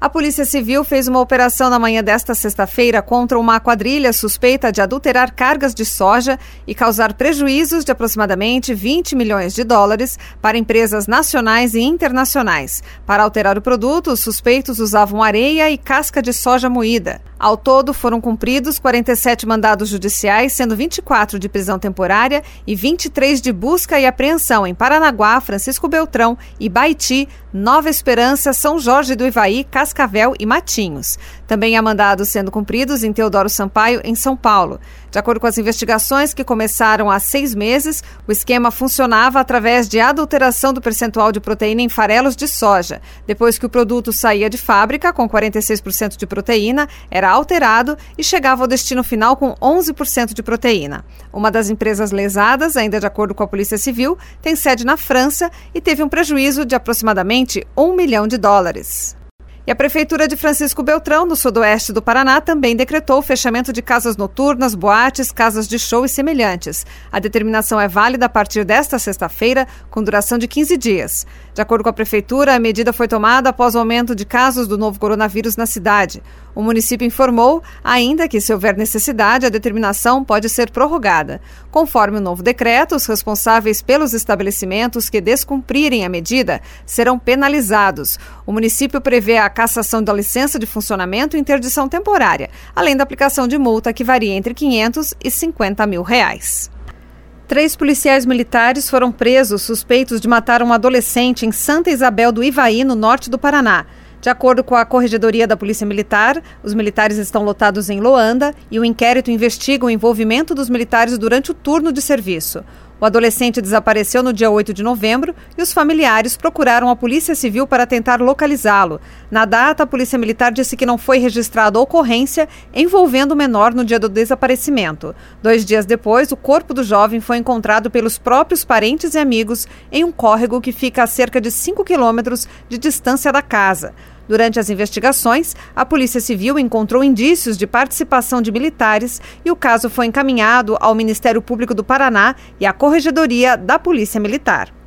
A Polícia Civil fez uma operação na manhã desta sexta-feira contra uma quadrilha suspeita de adulterar cargas de soja e causar prejuízos de aproximadamente 20 milhões de dólares para empresas nacionais e internacionais. Para alterar o produto, os suspeitos usavam areia e casca de soja moída. Ao todo, foram cumpridos 47 mandados judiciais, sendo 24 de prisão temporária e 23 de busca e apreensão em Paranaguá, Francisco Beltrão, Ibaiti, Nova Esperança, São Jorge do Ivaí, Cascavel e Matinhos. Também há mandados sendo cumpridos em Teodoro Sampaio, em São Paulo. De acordo com as investigações, que começaram há 6 meses, o esquema funcionava através de adulteração do percentual de proteína em farelos de soja. Depois que o produto saía de fábrica, com 46% de proteína, era alterado e chegava ao destino final com 11% de proteína. Uma das empresas lesadas, ainda de acordo com a Polícia Civil, tem sede na França e teve um prejuízo de aproximadamente $1 milhão. E a Prefeitura de Francisco Beltrão, no sudoeste do Paraná, também decretou o fechamento de casas noturnas, boates, casas de show e semelhantes. A determinação é válida a partir desta sexta-feira, com duração de 15 dias. De acordo com a Prefeitura, a medida foi tomada após o aumento de casos do novo coronavírus na cidade. O município informou ainda que, se houver necessidade, a determinação pode ser prorrogada. Conforme o novo decreto, os responsáveis pelos estabelecimentos que descumprirem a medida serão penalizados. O município prevê a cassação da licença de funcionamento e interdição temporária, além da aplicação de multa que varia entre R$500 e R$50 mil. 3 policiais militares foram presos suspeitos de matar um adolescente em Santa Isabel do Ivaí, no norte do Paraná. De acordo com a Corregedoria da Polícia Militar, os militares estão lotados em Loanda e o inquérito investiga o envolvimento dos militares durante o turno de serviço. O adolescente desapareceu no dia 8 de novembro e os familiares procuraram a Polícia Civil para tentar localizá-lo. Na data, a Polícia Militar disse que não foi registrada ocorrência envolvendo o menor no dia do desaparecimento. 2 dias depois, o corpo do jovem foi encontrado pelos próprios parentes e amigos em um córrego que fica a cerca de 5 quilômetros de distância da casa. Durante as investigações, a Polícia Civil encontrou indícios de participação de militares e o caso foi encaminhado ao Ministério Público do Paraná e à Corregedoria da Polícia Militar.